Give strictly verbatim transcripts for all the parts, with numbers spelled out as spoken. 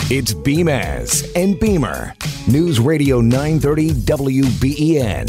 It's Beamaz and Beamer. News Radio nine thirty W B E N.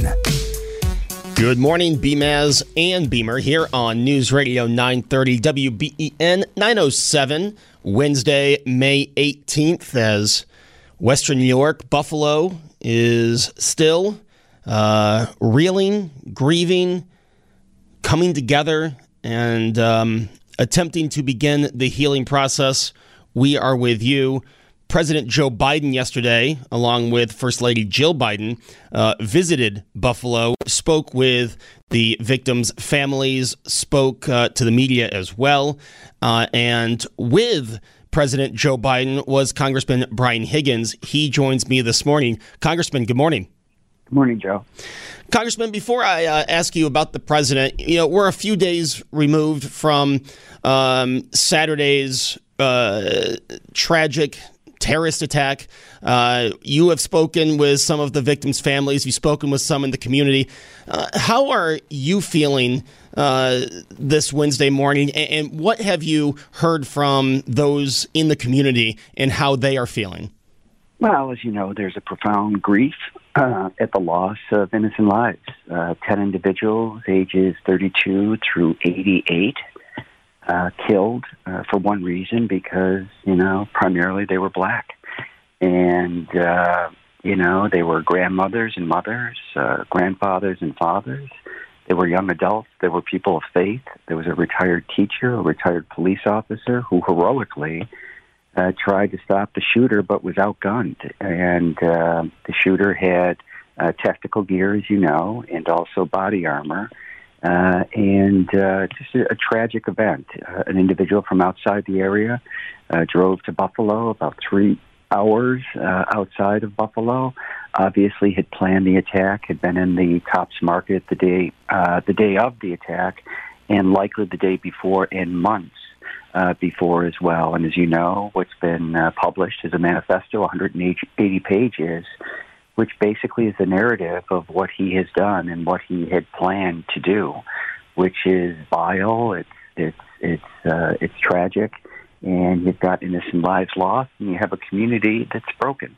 Good morning, Beamaz and Beamer here on News Radio nine thirty W B E N nine oh seven, Wednesday, May eighteenth, as Western New York, Buffalo is still uh, reeling, grieving, coming together, and um, attempting to begin the healing process. We are with you. President Joe Biden yesterday, along with First Lady Jill Biden, uh, visited Buffalo, spoke with the victims' families, spoke uh, to the media as well. Uh, and with President Joe Biden was Congressman Brian Higgins. He joins me this morning. Congressman, good morning. Good morning, Joe. Congressman, before I uh, ask you about the president, you know, we're a few days removed from um, Saturday's uh, tragic terrorist attack. Uh, you have spoken with some of the victims' families. You've spoken with some in the community. Uh, how are you feeling uh, this Wednesday morning? And, and what have you heard from those in the community and how they are feeling? Well, as you know, there's a profound grief uh, at the loss of innocent lives. Uh, ten individuals, ages thirty-two through eighty-eight, Uh, killed uh, for one reason, because, you know, primarily they were black. And, uh, you know, they were grandmothers and mothers, uh, grandfathers and fathers. They were young adults. They were people of faith. There was a retired teacher, a retired police officer who heroically uh, tried to stop the shooter but was outgunned. And uh, the shooter had uh, tactical gear, as you know, and also body armor. Uh, and uh, just a, a tragic event. Uh, an individual from outside the area uh, drove to Buffalo, about three hours uh, outside of Buffalo. Obviously, had planned the attack, had been in the Tops Market the day uh, the day of the attack, and likely the day before, and months uh, before as well. And as you know, what's been uh, published is a manifesto, one hundred eighty pages. Which basically is the narrative of what he has done and what he had planned to do, which is vile. It's it's it's uh, it's tragic, and you've got innocent lives lost, and you have a community that's broken.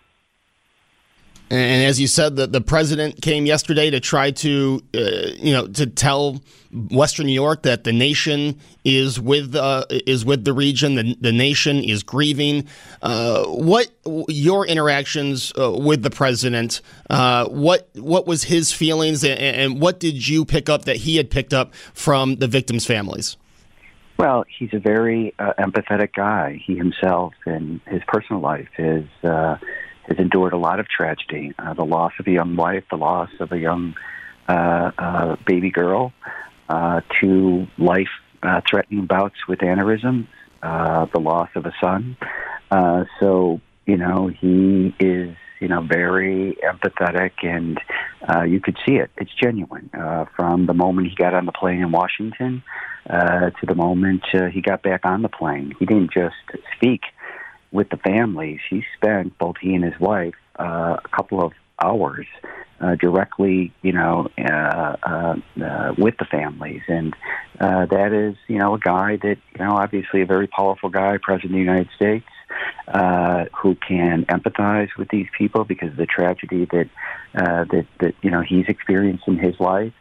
And as you said, the, the president came yesterday to try to, uh, you know, to tell Western New York that the nation is with uh, is with the region. The, the nation is grieving. Uh, what your interactions uh, with the president? Uh, what what was his feelings, and, and what did you pick up that he had picked up from the victims' families? Well, he's a very uh, empathetic guy. He himself, in his personal life, is. Uh, has endured a lot of tragedy, uh, the loss of a young wife, the loss of a young uh, uh, baby girl, uh, to life-threatening uh, bouts with aneurysms, uh, the loss of a son. Uh, so, you know, he is, you know, very empathetic, and uh, you could see it. It's genuine. Uh, from the moment he got on the plane in Washington uh, to the moment uh, he got back on the plane, he didn't just speak with the families. He spent, both he and his wife, uh, a couple of hours uh, directly, you know, uh, uh, uh, with the families. And uh, that is, you know, a guy that, you know, obviously a very powerful guy, President of the United States, uh, who can empathize with these people because of the tragedy that, uh, that, that, you know, he's experienced in his life.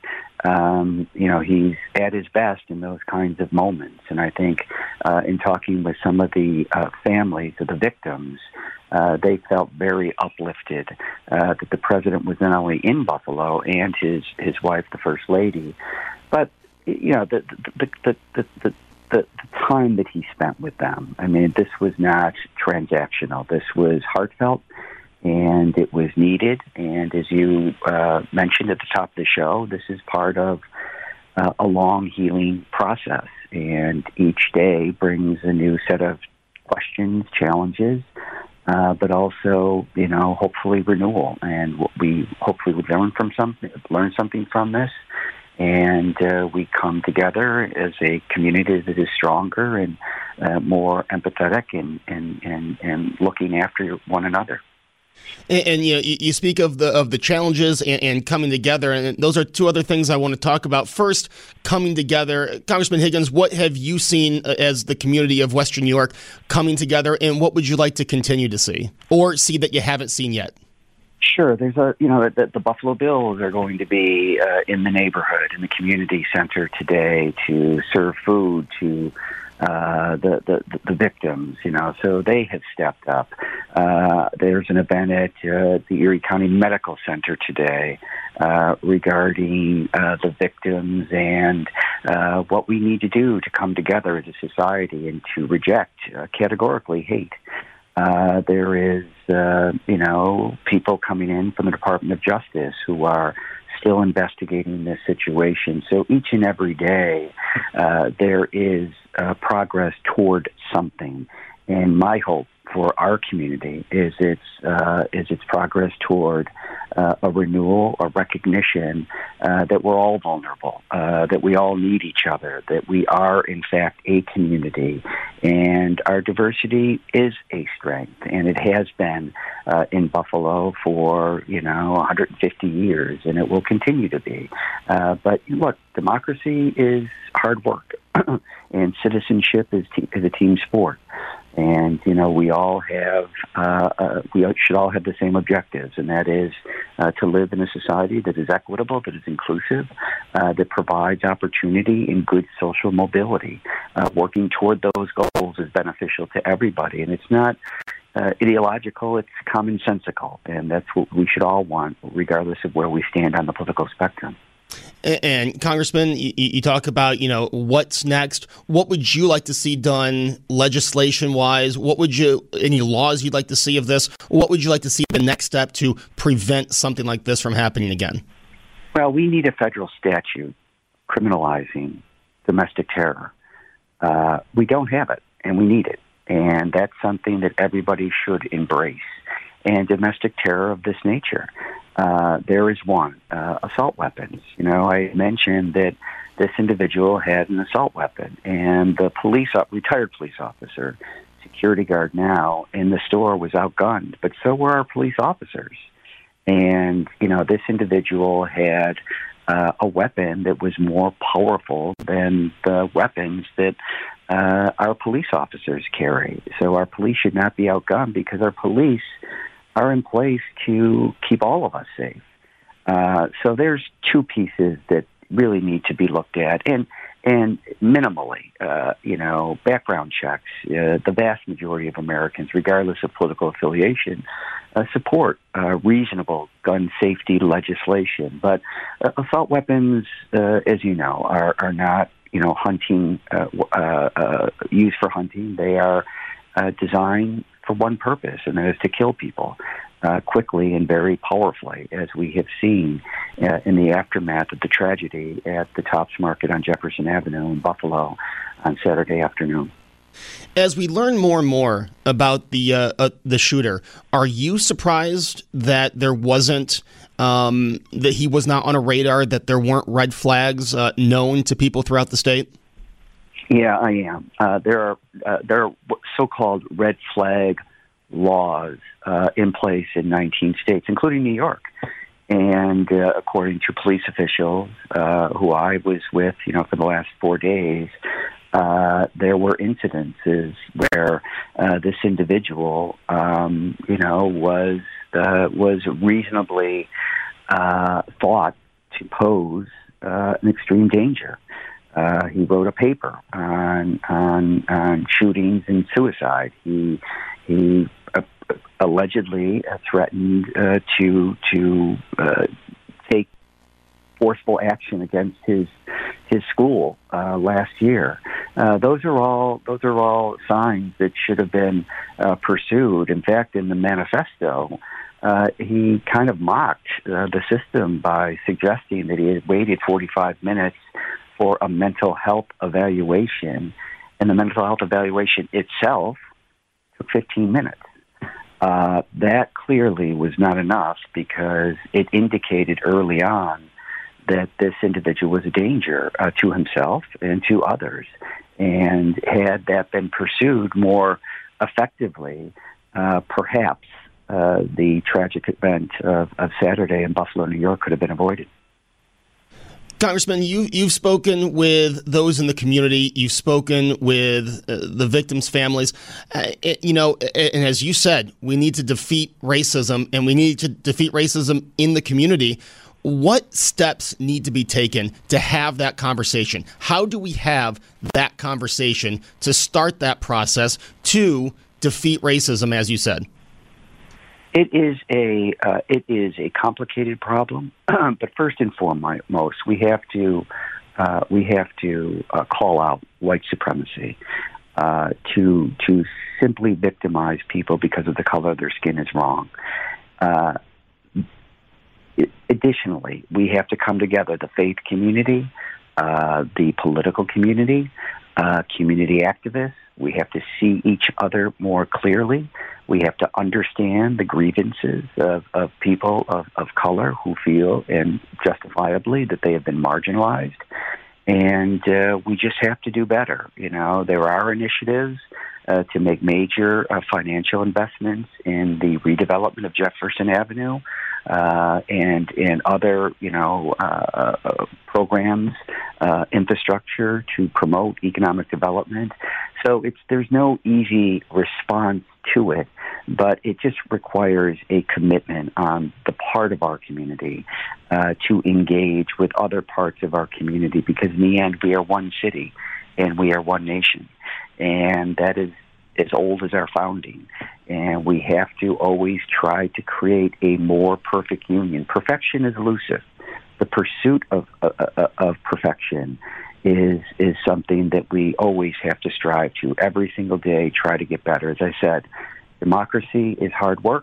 Um, you know, he's at his best in those kinds of moments. And I think uh, in talking with some of the uh, families of the victims, uh, they felt very uplifted uh, that the president was not only in Buffalo and his, his wife, the First Lady, but, you know, the the, the, the, the, the, the time that he spent with them. I mean, this was not transactional. This was heartfelt. And it was needed. And as you uh, mentioned at the top of the show, this is part of uh, a long healing process. And each day brings a new set of questions, challenges, uh, but also, you know, hopefully renewal. And what we hopefully would learn from some, learn something from this. And uh, we come together as a community that is stronger and uh, more empathetic and, and, and, and looking after one another. And, and you know, you, you speak of the of the challenges and, and coming together, and those are two other things I want to talk about. First, coming together. Congressman Higgins, what have you seen as the community of Western New York coming together, and what would you like to continue to see, or see that you haven't seen yet? Sure. There's a, you know, the, the Buffalo Bills are going to be uh, in the neighborhood, in the community center today to serve food to uh, the, the, the victims, you know, so they have stepped up. Uh, there's an event at uh, the Erie County Medical Center today uh, regarding uh, the victims and uh, what we need to do to come together as a society and to reject uh, categorically hate. Uh, there is, uh, you know, people coming in from the Department of Justice who are still investigating this situation. So each and every day, uh, there is uh, progress toward something. And my hope for our community is its uh, is its progress toward uh, a renewal, a recognition uh, that we're all vulnerable, uh, that we all need each other, that we are in fact a community, and our diversity is a strength, and it has been uh, in Buffalo for you know one hundred fifty years, and it will continue to be. Uh, but look, democracy is hard work, and citizenship is, te- is a team sport. And, you know, we all have, uh, uh, we should all have the same objectives, and that is uh, to live in a society that is equitable, that is inclusive, uh, that provides opportunity and good social mobility. Uh, working toward those goals is beneficial to everybody, and it's not uh, ideological, it's commonsensical, and that's what we should all want, regardless of where we stand on the political spectrum. And, Congressman, you, you talk about, you know, what's next. What would you like to see done legislation-wise? What would you, any laws you'd like to see of this? What would you like to see the next step to prevent something like this from happening again? Well, we need a federal statute criminalizing domestic terror. Uh, we don't have it, and we need it. And that's something that everybody should embrace. And domestic terror of this nature. Uh, there is one, uh, assault weapons. You know, I mentioned that this individual had an assault weapon, and the police, retired police officer, security guard now, in the store was outgunned, but so were our police officers. And, you know, this individual had uh, a weapon that was more powerful than the weapons that uh, our police officers carry. So our police should not be outgunned because our police are in place to keep all of us safe. Uh, so there's two pieces that really need to be looked at, and and minimally, uh, you know, background checks. Uh, the vast majority of Americans, regardless of political affiliation, uh, support uh, reasonable gun safety legislation. But uh, assault weapons, uh, as you know, are are not you know hunting uh, uh, uh, used for hunting. They are uh, designed for one purpose, and that is to kill people uh, quickly and very powerfully, as we have seen uh, in the aftermath of the tragedy at the Tops Market on Jefferson Avenue in Buffalo on Saturday afternoon. As we learn more and more about the uh, uh, the shooter, are you surprised that there wasn't um, that he was not on a radar, that there weren't red flags uh, known to people throughout the state? Yeah, I am. Uh, there are uh, there are so-called red flag laws uh, in place in nineteen states, including New York. And uh, according to police officials uh, who I was with, you know, for the last four days, uh, there were incidences where uh, this individual, um, you know, was uh, was reasonably uh, thought to pose uh, an extreme danger. Uh, he wrote a paper on on, on shootings and suicide. He he uh, allegedly uh, threatened uh, to to uh, take forceful action against his his school uh, last year. Uh, those are all those are all signs that should have been uh, pursued. In fact, in the manifesto, uh, he kind of mocked uh, the system by suggesting that he had waited forty-five minutes for a mental health evaluation, and the mental health evaluation itself took fifteen minutes. Uh, that clearly was not enough because it indicated early on that this individual was a danger uh, to himself and to others. And had that been pursued more effectively, uh, perhaps uh, the tragic event of, of Saturday in Buffalo, New York could have been avoided. Congressman, you, you've spoken with those in the community. You've spoken with uh, the victims' families. Uh, it, you know, and as you said, we need to defeat racism, and we need to defeat racism in the community. What steps need to be taken to have that conversation? How do we have that conversation to start that process to defeat racism, as you said? It is a uh, it is a complicated problem, but first and foremost, we have to uh, we have to uh, call out white supremacy. Uh, to to simply victimize people because of the color of their skin is wrong. Uh, additionally, we have to come together, the faith community, uh, the political community, uh, community activists. We have to see each other more clearly. We have to understand the grievances of, of people of, of color who feel, and justifiably, that they have been marginalized. And uh, we just have to do better. You know, there are initiatives uh, to make major uh, financial investments in the redevelopment of Jefferson Avenue uh, and and other, you know, uh, uh, programs, uh, infrastructure to promote economic development. So it's there's no easy response to it, but it just requires a commitment on the part of our community uh, to engage with other parts of our community, because in the end, we are one city and we are one nation. And that is as old as our founding. And we have to always try to create a more perfect union. Perfection is elusive. The pursuit of, uh, of perfection is is something that we always have to strive to every single day, try to get better. As I said, democracy is hard work.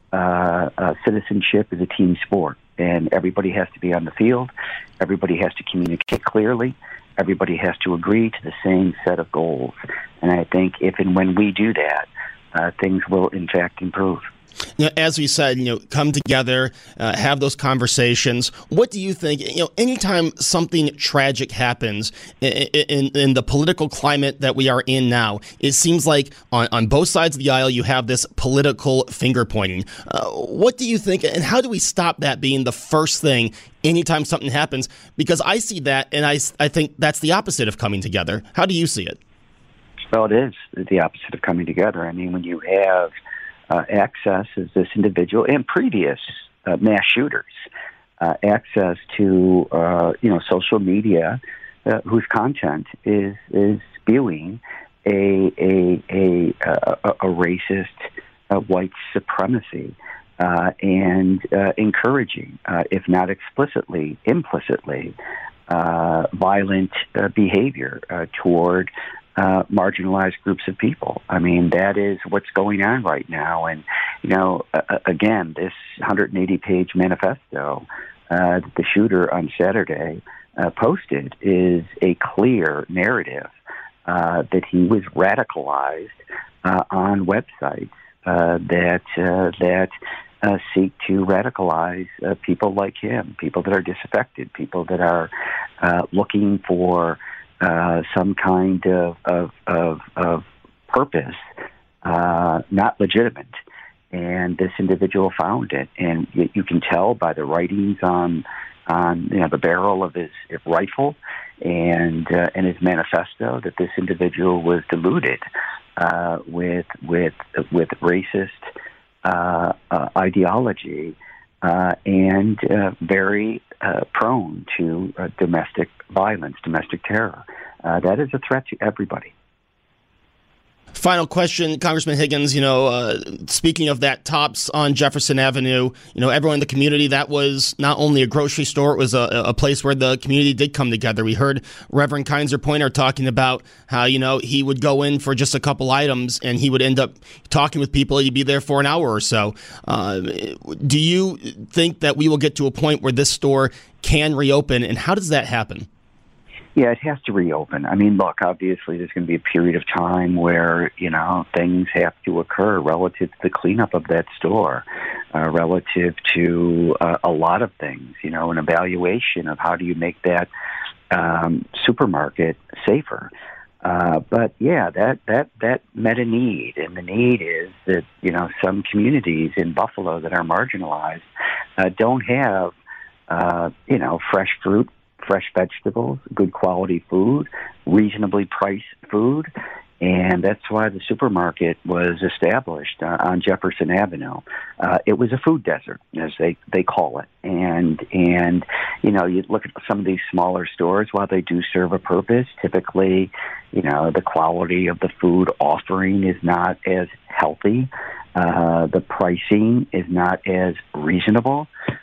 Uh, uh, citizenship is a team sport, and everybody has to be on the field. Everybody has to communicate clearly. Everybody has to agree to the same set of goals. And I think if and when we do that, uh, things will, in fact, improve. You know, as we said, you know, come together, uh, have those conversations. What do you think? You know, anytime something tragic happens in, in, in the political climate that we are in now, it seems like on, on both sides of the aisle you have this political finger pointing. Uh, what do you think, and how do we stop that being the first thing anytime something happens? Because I see that, and I, I think that's the opposite of coming together. How do you see it? Well, it is the opposite of coming together. I mean, when you have Uh, access as this individual and previous uh, mass shooters, uh, access to uh, you know social media, uh, whose content is is spewing a a a a, a racist uh, white supremacy uh, and uh, encouraging, uh, if not explicitly, implicitly, uh, violent uh, behavior uh, toward Uh, marginalized groups of people. I mean, that is what's going on right now. And, you know, uh, again, this one hundred eighty page manifesto uh, that the shooter on Saturday uh, posted is a clear narrative uh, that he was radicalized uh, on websites uh, that uh, that uh, seek to radicalize uh, people like him, people that are disaffected, people that are uh, looking for Uh, some kind of of, of, of purpose, uh, not legitimate, and this individual found it, and you, you can tell by the writings on on you know the barrel of his, his rifle and uh, and his manifesto that this individual was deluded uh, with with with racist uh, uh, ideology. Uh, and uh, very uh, prone to uh, domestic violence, domestic terror. Uh, that is a threat to everybody. Final question, Congressman Higgins, you know, uh, speaking of that Tops on Jefferson Avenue, you know, everyone in the community, that was not only a grocery store, it was a, a place where the community did come together. We heard Reverend Kaiser Pointer talking about how, you know, he would go in for just a couple items and he would end up talking with people. He'd be there for an hour or so. Uh, do you think that we will get to a point where this store can reopen, and how does that happen? Yeah, it has to reopen. I mean, look, obviously there's going to be a period of time where, you know, things have to occur relative to the cleanup of that store, uh, relative to uh, a lot of things, you know, an evaluation of how do you make that um, supermarket safer. Uh, but yeah, that, that, that met a need, and the need is that, you know, some communities in Buffalo that are marginalized uh, don't have, uh, you know, fresh fruit, fresh vegetables, good quality food, reasonably priced food. And that's why the supermarket was established uh, on Jefferson Avenue. Uh, it was a food desert, as they, they call it. And, and, you know, you look at some of these smaller stores, while they do serve a purpose, typically, you know, the quality of the food offering is not as healthy. Uh, the pricing is not as reasonable.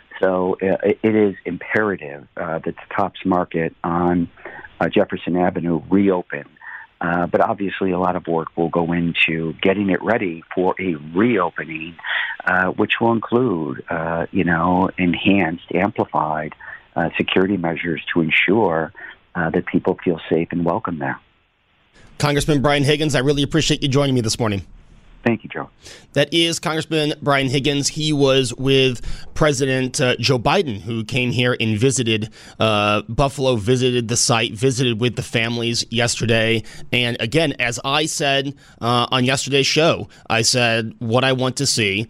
So uh, it is imperative uh, that the Tops Market on uh, Jefferson Avenue reopen. Uh, but obviously a lot of work will go into getting it ready for a reopening, uh, which will include, uh, you know, enhanced, amplified uh, security measures to ensure uh, that people feel safe and welcome there. Congressman Brian Higgins, I really appreciate you joining me this morning. Thank you, Joe. That is Congressman Brian Higgins. He was with President uh, Joe Biden, who came here and visited uh, Buffalo, visited the site, visited with the families yesterday. And again, as I said uh, on yesterday's show, I said what I want to see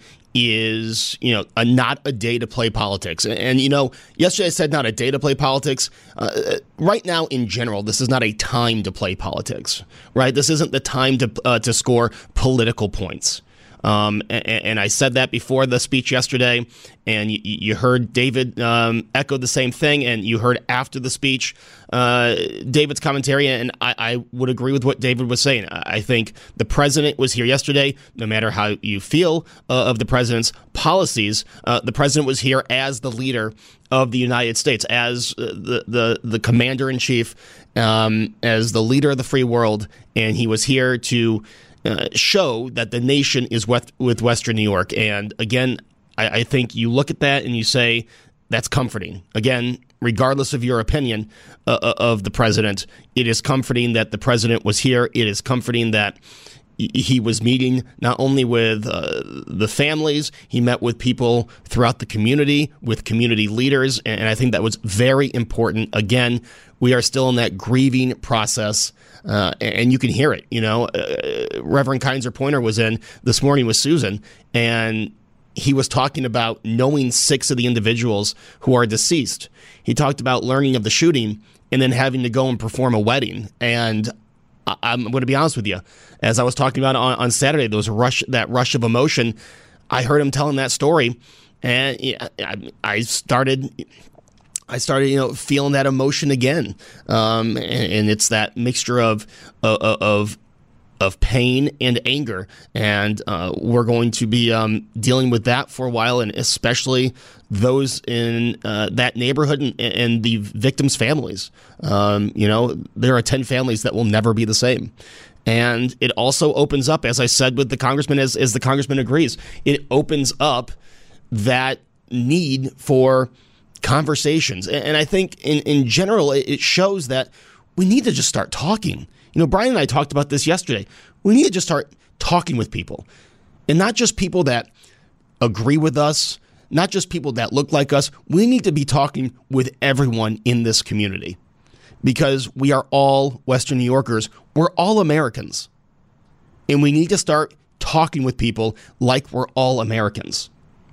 is, you know, a, not a day to play politics. And, and, you know, yesterday I said not a day to play politics. Uh, right now, in general, this is not a time to play politics, right? This isn't the time to uh, to score political points. Um, and, and I said that before the speech yesterday, and you, you heard David um, echo the same thing, and you heard after the speech uh, David's commentary, and I, I would agree with what David was saying. I think the president was here yesterday. No matter how you feel uh, of the president's policies, uh, the president was here as the leader of the United States, as the the, the commander-in-chief, um, as the leader of the free world, and he was here to Uh, show that the nation is with, with Western New York. And again, I, I think you look at that and you say, that's comforting. Again, regardless of your opinion uh, of the president, it is comforting that the president was here. It is comforting that he was meeting not only with uh, the families, he met with people throughout the community, with community leaders, and I think that was very important. Again, we are still in that grieving process, uh, and you can hear it. You know, uh, Reverend Kaiser Pointer was in this morning with Susan, and he was talking about knowing six of the individuals who are deceased. He talked about learning of the shooting and then having to go and perform a wedding. And I'm going to be honest with you. As I was talking about on, on Saturday, there was a rush, that rush of emotion. I heard him telling that story, and I, I started, I started, you know, feeling that emotion again. Um, and, and it's that mixture of of of, of pain and anger, and uh, we're going to be um, dealing with that for a while, and especially those in uh, that neighborhood and, and the victims' families. Um, you know, there are ten families that will never be the same. And it also opens up, as I said with the congressman, as, as the congressman agrees, it opens up that need for conversations. And, and I think in, in general, it shows that we need to just start talking. You know, Brian and I talked about this yesterday. We need to just start talking with people, and not just people that agree with us, not just people that look like us. We need to be talking with everyone in this community, because we are all Western New Yorkers. We're all Americans, and we need to start talking with people like we're all Americans.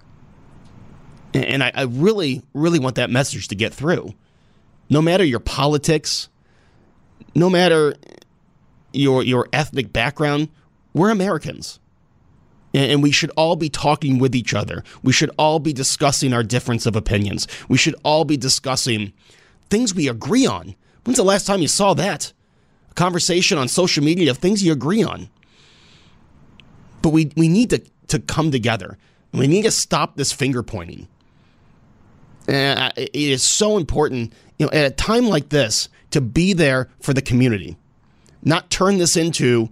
And I, I really, really want that message to get through. No matter your politics, no matter your your ethnic background, we're Americans. And we should all be talking with each other. We should all be discussing our difference of opinions. We should all be discussing things we agree on. When's the last time you saw that? A conversation on social media of things you agree on. But we, we need to, to come together. We need to stop this finger pointing. And it is so important, you know, at a time like this, to be there for the community. Not turn this into,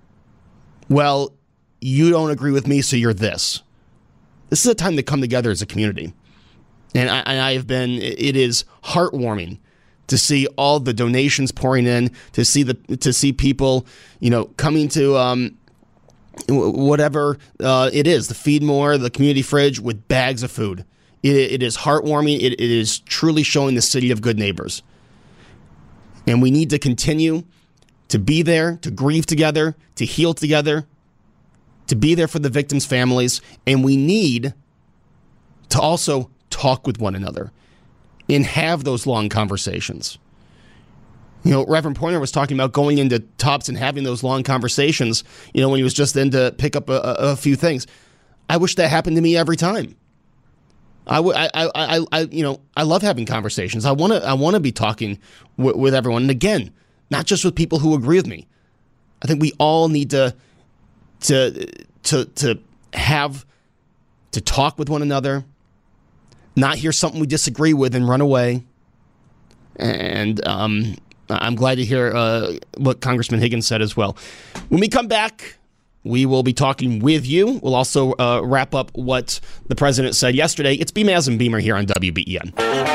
well, you don't agree with me, so you're this. This is a time to come together as a community. And I, and I have been, it is heartwarming to see all the donations pouring in, to see the to see people, you know, coming to um, whatever uh, it is, the Feed More, the community fridge with bags of food. It, it is heartwarming. It, it is truly showing the city of good neighbors. And we need to continue to be there, to grieve together, to heal together, to be there for the victims' families. And we need to also talk with one another and have those long conversations. You know, Reverend Pointer was talking about going into Tubbs and having those long conversations, you know, when he was just in to pick up a, a, a few things. I wish that happened to me every time. I, w- I, I, I, I, you know, I love having conversations. I want to, I want to be talking w- with everyone. And again, not just with people who agree with me. I think we all need to, to, to, to have, to talk with one another, not hear something we disagree with and run away. And um, I'm glad to hear uh, what Congressman Higgins said as well. When we come back, we will be talking with you. We'll also uh, wrap up what the president said yesterday. It's B. Maz and Beamer here on W B E N.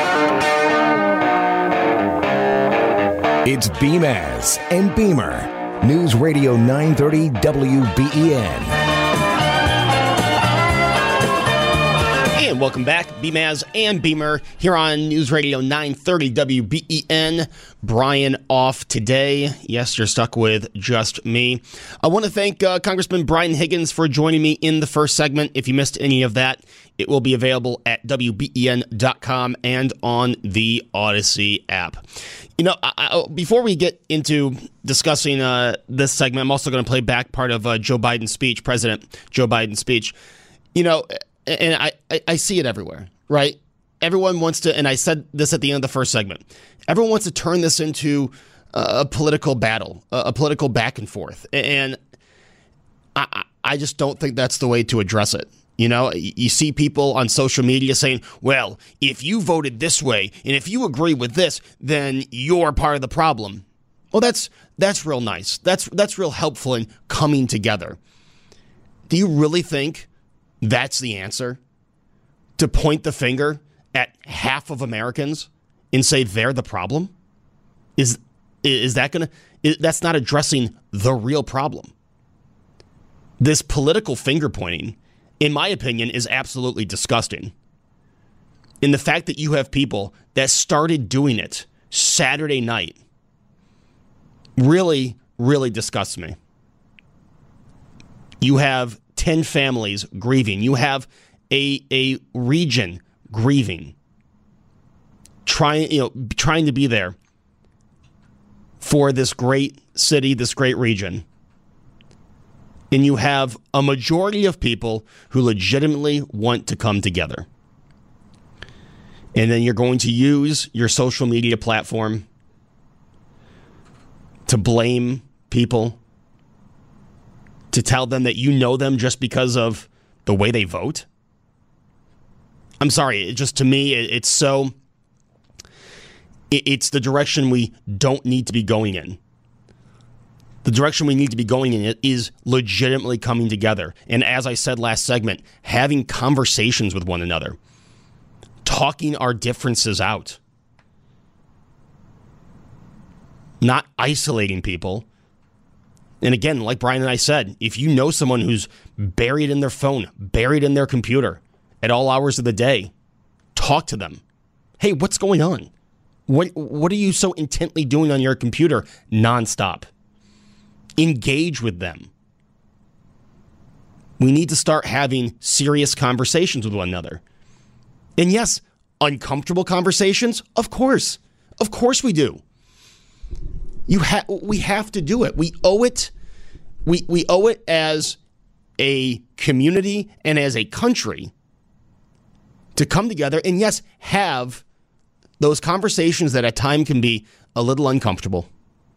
It's B. Maz and Beamer. News Radio nine thirty W B E N. And welcome back, B. Maz and Beamer here on News Radio nine thirty W B E N. Brian off today. Yes, you're stuck with just me. I want to thank uh, Congressman Brian Higgins for joining me in the first segment. If you missed any of that, it will be available at W B E N dot com and on the Odyssey app. You know, I, I, before we get into discussing uh, this segment, I'm also going to play back part of uh, Joe Biden's speech, President Joe Biden's speech. You know, and I, I, I see it everywhere, right? Everyone wants to, and I said this at the end of the first segment, everyone wants to turn this into a political battle, a political back and forth. And I, I just don't think that's the way to address it. You know, you see people on social media saying, well, if you voted this way, and if you agree with this, then you're part of the problem. Well, that's that's real nice. That's that's real helpful in coming together. Do you really think that's the answer? To point the finger at half of Americans and say they're the problem? Is is that going to, that's not addressing the real problem. This political finger pointing, in my opinion, is absolutely disgusting. And the fact that you have people that started doing it Saturday night really, really disgusts me. You have ten families grieving. You have a a region grieving, trying you know trying to be there for this great city, this great region. And you have a majority of people who legitimately want to come together. And then you're going to use your social media platform to blame people, to tell them that you know them just because of the way they vote. I'm sorry, it just to me, it, it's so, it, it's the direction we don't need to be going in. The direction we need to be going in is legitimately coming together. And as I said last segment, having conversations with one another, talking our differences out, not isolating people. And again, like Brian and I said, if you know someone who's buried in their phone, buried in their computer at all hours of the day, talk to them. Hey, what's going on? What what are you so intently doing on your computer nonstop? Engage with them. We need to start having serious conversations with one another. And yes, uncomfortable conversations, of course. Of course we do. You ha- we have to do it. We owe it. We we owe it as a community and as a country to come together and, yes, have those conversations that at times can be a little uncomfortable.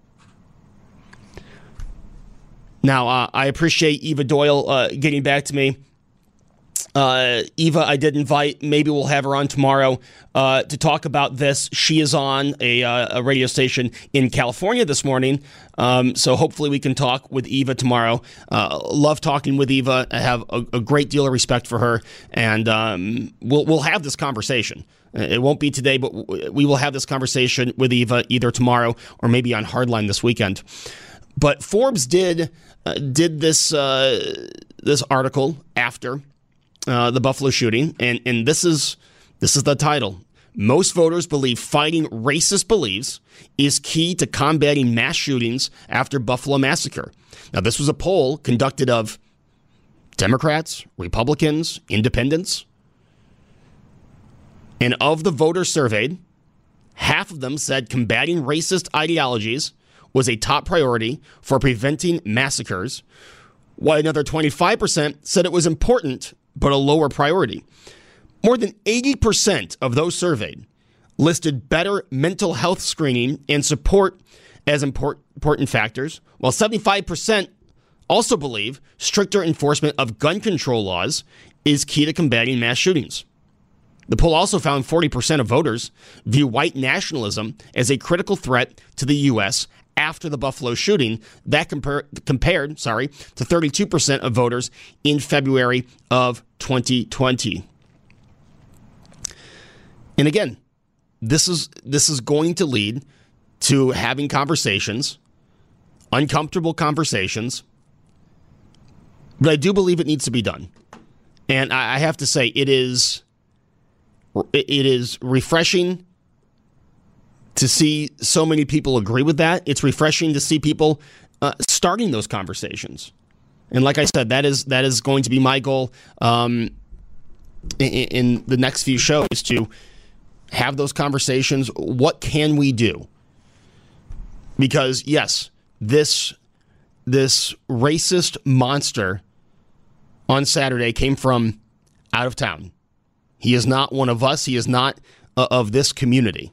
Now, uh, I appreciate Eva Doyle uh, getting back to me. Uh, Eva, I did invite. Maybe we'll have her on tomorrow uh, to talk about this. She is on a, uh, a radio station in California this morning, um, so hopefully we can talk with Eva tomorrow. Uh, love talking with Eva. I have a, a great deal of respect for her, and um, we'll we'll have this conversation. It won't be today, but we will have this conversation with Eva either tomorrow or maybe on Hardline this weekend. But Forbes did uh, did this uh, this article after Uh, the Buffalo shooting, and and this is this is the title: most voters believe fighting racist beliefs is key to combating mass shootings after Buffalo massacre. Now, this was a poll conducted of Democrats, Republicans, independents. And of the voters surveyed, half of them said combating racist ideologies was a top priority for preventing massacres, while another twenty-five percent said it was important but a lower priority. More than eighty percent of those surveyed listed better mental health screening and support as import- important factors, while seventy-five percent also believe stricter enforcement of gun control laws is key to combating mass shootings. The poll also found forty percent of voters view white nationalism as a critical threat to the U S after the Buffalo shooting. That compar- compared, sorry, to thirty-two percent of voters in February of twenty twenty. And again, this is this is going to lead to having conversations, uncomfortable conversations, but I do believe it needs to be done. And I, I have to say, it is it is refreshing to see so many people agree with that. It's refreshing to see people uh, starting those conversations. And like I said, that is that is going to be my goal um, in, in the next few shows, to have those conversations. What can we do? Because yes, this this racist monster on Saturday came from out of town. He is not one of us. He is not uh, of this community.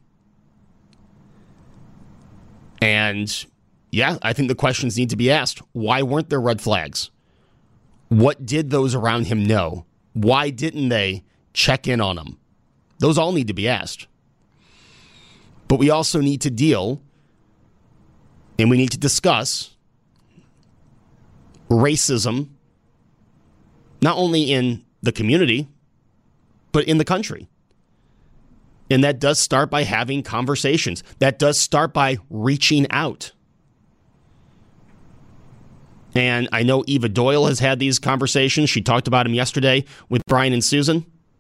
And yeah, I think the questions need to be asked. Why weren't there red flags? What did those around him know? Why didn't they check in on him? Those all need to be asked. But we also need to deal, and we need to discuss racism, not only in the community, but in the country. And that does start by having conversations. That does start by reaching out. And I know Eva Doyle has had these conversations. She talked about them yesterday with Brian and Susan.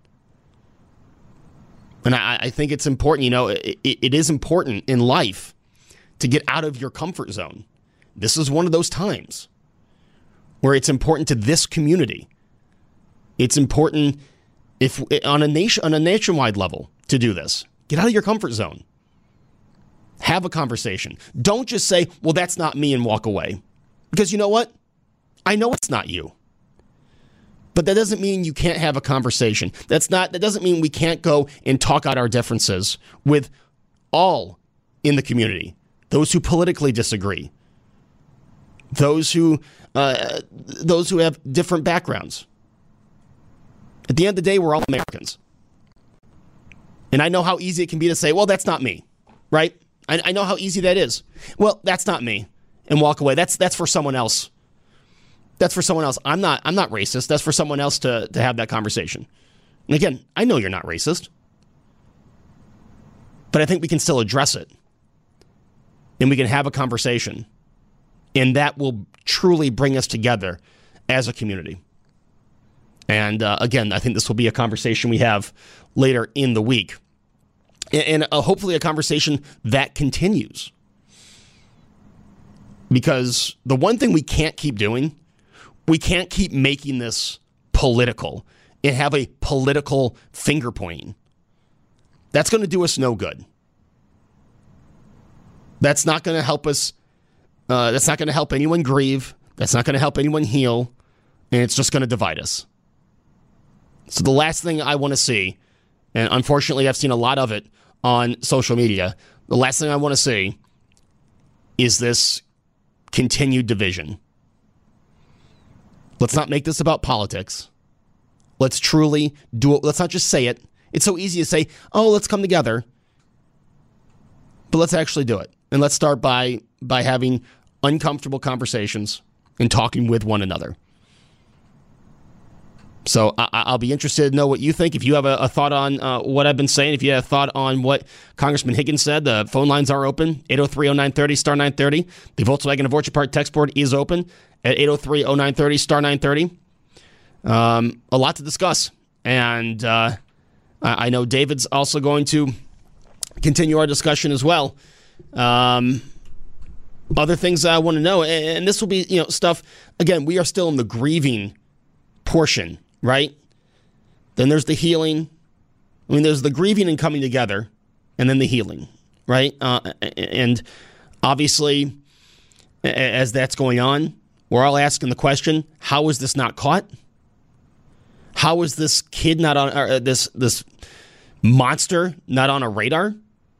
And I, I think it's important, you know, it, it is important in life to get out of your comfort zone. This is one of those times where it's important to this community. It's important if on a nation on a nationwide level to do this. Get out of your comfort zone. Have a conversation. Don't just say, well, that's not me, and walk away. Because you know what? I know it's not you. But that doesn't mean you can't have a conversation. That's not, that doesn't mean we can't go and talk out our differences with all in the community. Those who politically disagree. Those who, uh, those who have different backgrounds. At the end of the day, we're all Americans. And I know how easy it can be to say, well, that's not me, right? I, I know how easy that is. Well, that's not me, and walk away. That's that's for someone else. That's for someone else. I'm not I'm not racist. That's for someone else to, to have that conversation. And again, I know you're not racist, but I think we can still address it. And we can have a conversation. And that will truly bring us together as a community. And uh, again, I think this will be a conversation we have later in the week. And, and uh, hopefully a conversation that continues. Because the one thing we can't keep doing, we can't keep making this political and have a political finger pointing. That's going to do us no good. That's not going to help us. Uh, that's not going to help anyone grieve. That's not going to help anyone heal. And it's just going to divide us. So the last thing I want to see, and unfortunately I've seen a lot of it on social media, the last thing I want to see is this continued division. Let's not make this about politics. Let's truly do it. Let's not just say it. It's so easy to say, oh, let's come together. But let's actually do it. And let's start by by having uncomfortable conversations and talking with one another. So I, I'll be interested to know what you think. If you have a, a thought on uh, what I've been saying, if you have a thought on what Congressman Higgins said, the phone lines are open, eight oh three oh nine thirty, star nine thirty. The Volkswagen of Orchard Park text board is open at eight oh three oh nine thirty, star nine thirty. Um, a lot to discuss. And uh, I, I know David's also going to continue our discussion as well. Um, other things I want to know, and, and this will be, you know, stuff, again, we are still in the grieving portion, right? Then there's the healing. I mean, there's the grieving and coming together, and then the healing, right? Uh, and obviously, as that's going on, we're all asking the question, how is this not caught? How is this kid not on, or this this monster not on a radar?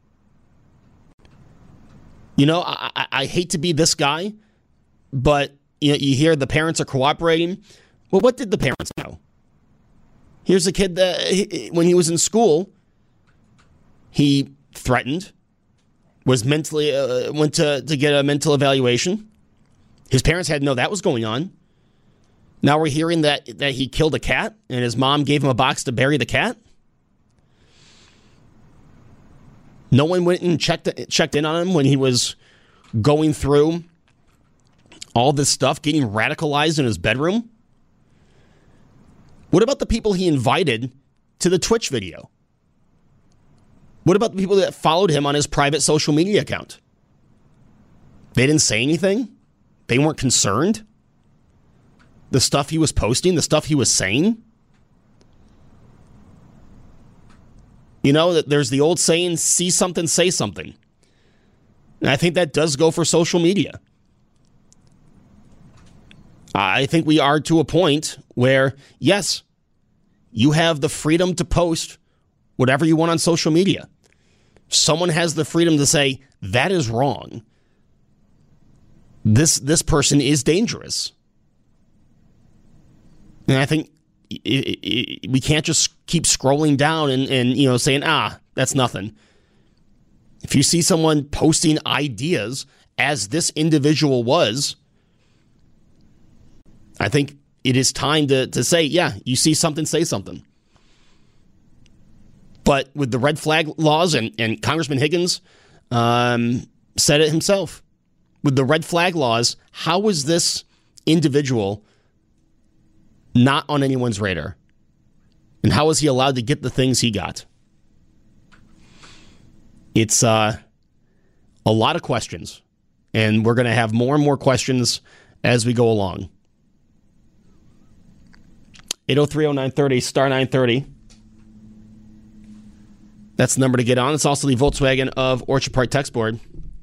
You know, I, I, I hate to be this guy, but you know, you hear the parents are cooperating. Well, what did the parents know? Here's a kid that, he, when he was in school, he threatened, was mentally, uh, went to, to get a mental evaluation. His parents had to know that was going on. Now we're hearing that, that he killed a cat and his mom gave him a box to bury the cat. No one went and checked checked in on him when he was going through all this stuff, getting radicalized in his bedroom. What about the people he invited to the Twitch video? What about the people that followed him on his private social media account? They didn't say anything? They weren't concerned? The stuff he was posting, the stuff he was saying? You know, there's the old saying, see something, say something. And I think that does go for social media. I think we are to a point where, yes, you have the freedom to post whatever you want on social media. Someone has the freedom to say, that is wrong. This, this person is dangerous. And I think it, it, it, we can't just keep scrolling down and, and, you know, saying, ah, that's nothing. If you see someone posting ideas as this individual was, I think it is time to, to say, yeah, you see something, say something. But with the red flag laws, and, and Congressman Higgins um, said it himself, with the red flag laws, how was this individual not on anyone's radar? And how was he allowed to get the things he got? It's uh, a lot of questions, and we're going to have more and more questions as we go along. eight oh three oh nine thirty, star nine thirty. That's the number to get on. It's also the Volkswagen of Orchard Park text board.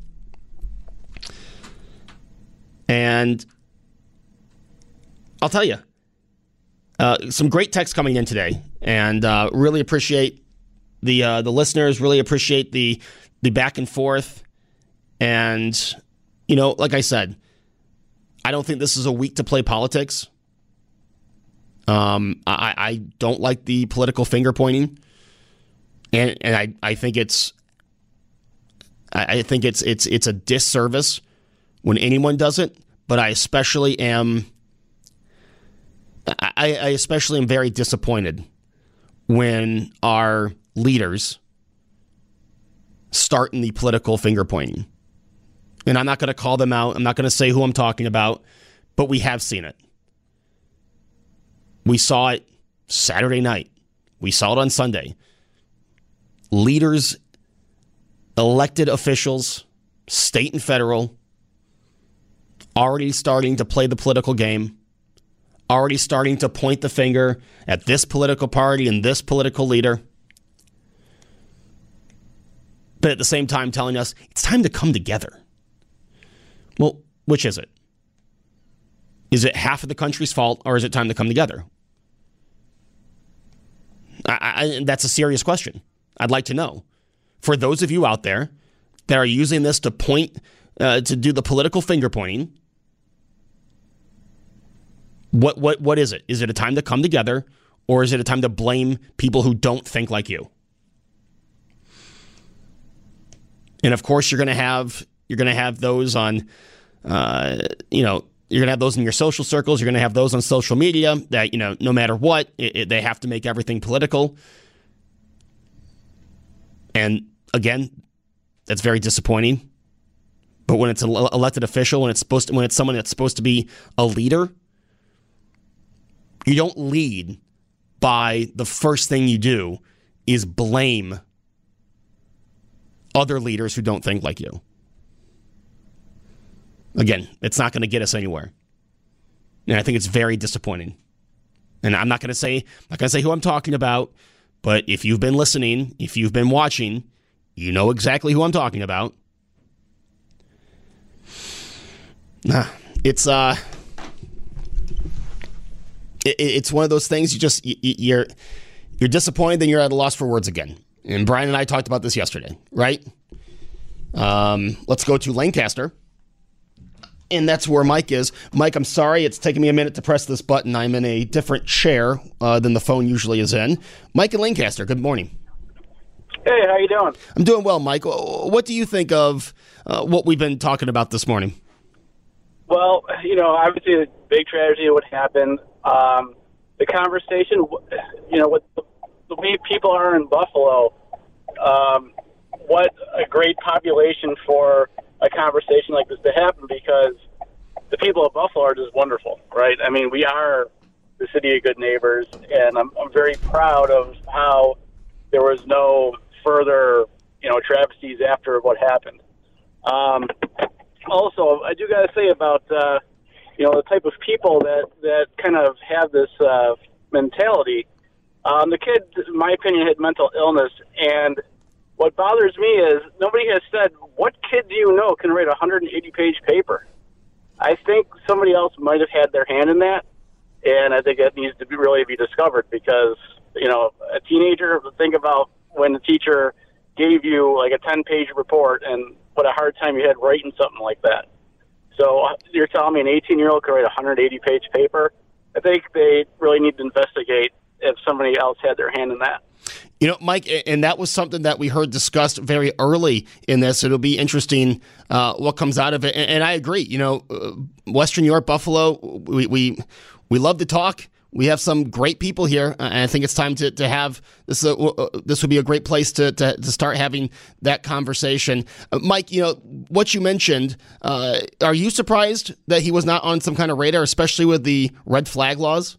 And I'll tell you, uh, some great text coming in today, and uh, really appreciate the uh, the listeners. Really appreciate the the back and forth. And you know, like I said, I don't think this is a week to play politics. Um, I, I don't like the political finger pointing, and and I, I think it's I, I think it's it's it's a disservice when anyone does it. But I especially am I, I especially am very disappointed when our leaders start in the political finger pointing. And I'm not going to call them out. I'm not going to say who I'm talking about, but we have seen it. We saw it Saturday night. We saw it on Sunday. Leaders, elected officials, state and federal, already starting to play the political game, already starting to point the finger at this political party and this political leader, but at the same time telling us it's time to come together. Well, which is it? Is it half of the country's fault, or is it time to come together? I, I, that's a serious question. I'd like to know. For those of you out there that are using this to point, uh, to do the political finger pointing, what what what is it? Is it a time to come together, or is it a time to blame people who don't think like you? And of course, you're going to have you're going to have those on, uh, you know. You're going to have those in your social circles. You're going to have those on social media that, you know, no matter what, it, it, they have to make everything political. And again, that's very disappointing. But when it's an elected official, when it's supposed to, when it's someone that's supposed to be a leader, you don't lead by the first thing you do is blame other leaders who don't think like you. Again, it's not going to get us anywhere. And I think it's very disappointing. And I'm not going to say, I'm not going to say who I'm talking about, but if you've been listening, if you've been watching, you know exactly who I'm talking about. Nah, it's uh, it, it's one of those things you just you, you're you're disappointed, then you're at a loss for words again. And Brian and I talked about this yesterday, right? Um, let's go to Lancaster. And that's where Mike is. Mike, I'm sorry. It's taking me a minute to press this button. I'm in a different chair uh, than the phone usually is in. Mike in Lancaster, good morning. Hey, how you doing? I'm doing well, Mike. What do you think of uh, what we've been talking about this morning? Well, you know, obviously the big tragedy of what happened. Um, the conversation, you know, what the, the way people are in Buffalo, um, what a great population for a conversation like this to happen, because the people of Buffalo are just wonderful, right? I mean, we are the city of good neighbors, and I'm, I'm very proud of how there was no further, you know, travesties after what happened. Um, also, I do got to say about, uh, you know, the type of people that, that kind of have this uh, mentality. Um, the kid, in my opinion, had mental illness, and what bothers me is nobody has said, what kid do you know can write a one hundred eighty page paper? I think somebody else might have had their hand in that, and I think that needs to be really be discovered, because, you know, a teenager, think about when the teacher gave you like a ten page report and what a hard time you had writing something like that. So you're telling me an eighteen-year-old could write a one hundred eighty page paper? I think they really need to investigate if somebody else had their hand in that. You know, Mike, and that was something that we heard discussed very early in this. It'll be interesting uh, what comes out of it. And, and I agree. You know, uh, Western New York, Buffalo, we, we we love to talk. We have some great people here, and I think it's time to, to have this. Uh, this would be a great place to, to, to start having that conversation. Uh, Mike, you know, what you mentioned, uh, are you surprised that he was not on some kind of radar, especially with the red flag laws?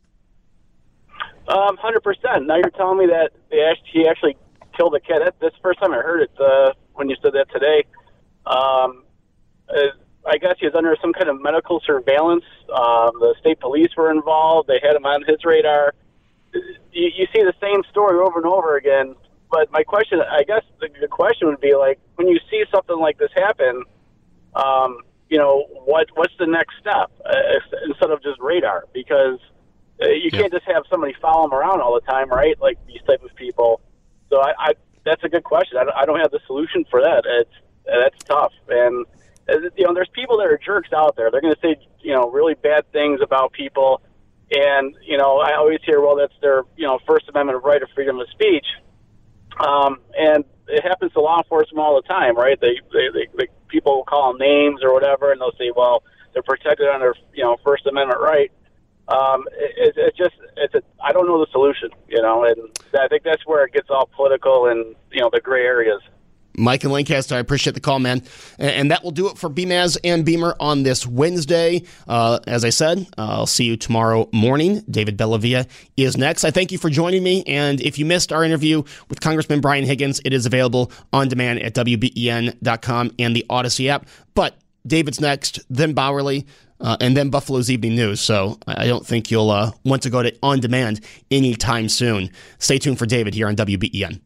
Um, one hundred percent. Now you're telling me that they actually, he actually killed a kid. That's the first time I heard it uh, when you said that today. Um, uh, I guess he was under some kind of medical surveillance. Um, the state police were involved. They had him on his radar. You, you see the same story over and over again. But my question, I guess the, the question would be, like, when you see something like this happen, um, you know, what what's the next step uh, instead of just radar? Because uh, you yeah. can't just have somebody follow him around all the time, right? Like these type of people. So I, I that's a good question. I don't, I don't have the solution for that. It's that's tough. And you know, there's people that are jerks out there. They're going to say, you know, really bad things about people. And, you know, I always hear, well, that's their, you know, First Amendment right of freedom of speech. Um, and it happens to law enforcement all the time, right? They, they, they, they people call them names or whatever, and they'll say, well, they're protected under, you know, First Amendment right. Um, it, it's just, it's a, I don't know the solution, you know, and I think that's where it gets all political and, you know, the gray areas. Mike in Lancaster, I appreciate the call, man. And that will do it for B M A S and Beamer on this Wednesday. Uh, as I said, uh, I'll see you tomorrow morning. David Bellavia is next. I thank you for joining me. And if you missed our interview with Congressman Brian Higgins, it is available on demand at W B E N dot com and the Odyssey app. But David's next, then Bowerly, uh, and then Buffalo's Evening News. So I don't think you'll uh, want to go to on demand anytime soon. Stay tuned for David here on W B E N.